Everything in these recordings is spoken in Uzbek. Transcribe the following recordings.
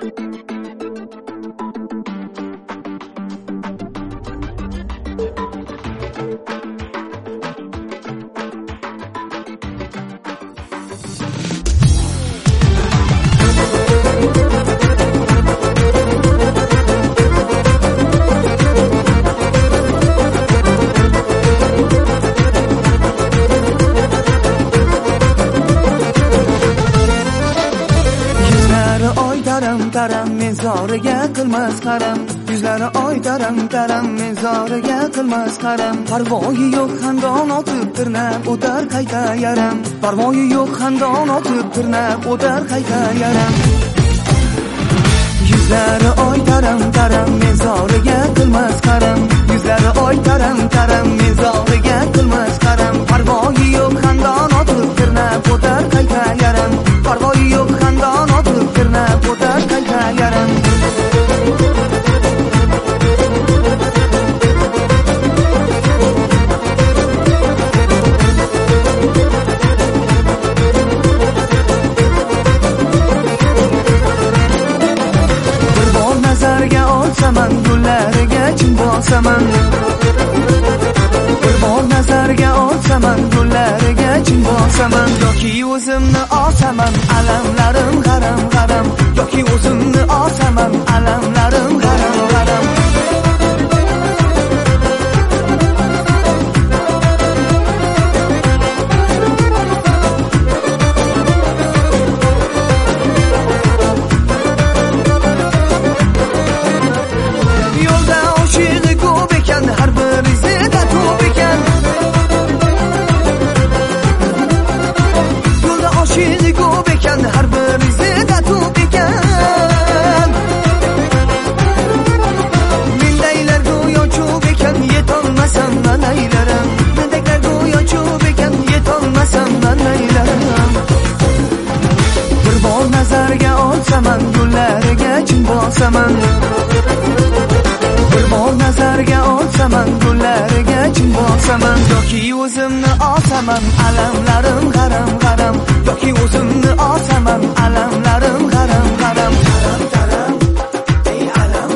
Taram mezoriga qilmas qaram, yuzlari oy taram mezoriga qilmas qaram. Parvoyi yo'q xandon otib tirnab o'tar qayta yaram, parvoyi yo'q xandon otib tirnab o'tar qayta yaram. Yuzlari oy taram mezoriga qilmas qaram, yuzlari oy taram mezoriga qilmas qaram. Parvoyi yo'q xandon otib tirnab o'tar qayta yaram, parvoyi yo'q xandon otib tirnab o'tar qayta yaram. Bir bor nazarga olsaman, gullariga chin bosaman. Bir bor nazarga olsaman, gullariga chin bosaman. Yoki o'zimni osaman, alamlarim g'aram, yoki o'zimni osaman, alamlarim g'aram. Yo'lda oshig'i ko'p ekan, har bir izida to'p ekan. Yo'lda oshig'i ko'p ekan, har bir izida to'p ekan. Mendaylar go'yo cho'p ekan, yetolmasam manaylarim. Mendaylar go'yo cho'p ekan, yetolmasam manaylarim. Bir bor nazarga olsaman, gullariga chin bosaman. Bir bor nazarga olsaman, gullariga chin bosaman. Yoki o'zimni osaman, alamlarim g'aram, yoki o'zimni osaman, alamlarim g'aram. Taram, ey alam,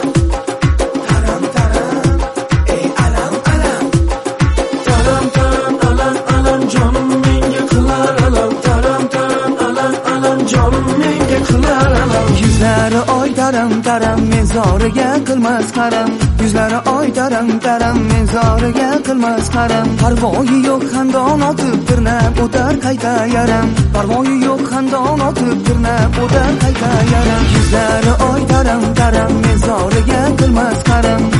taram, ey alam. Taram, alam, jonim menga qilar alam. Taram, alam, jonim menga qilar alam. Yuzlari oy taram mezoriga qilmas qaram, yuzlari oy taram mezoriga qilmas qaram. Parvoyi yo'q xandon otib tirnab o'tar qayta yaram, parvoyi yo'q xandon otib tirnab o'tar qayta yaram. Yuzlari oy taram mezoriga qilmas qaram,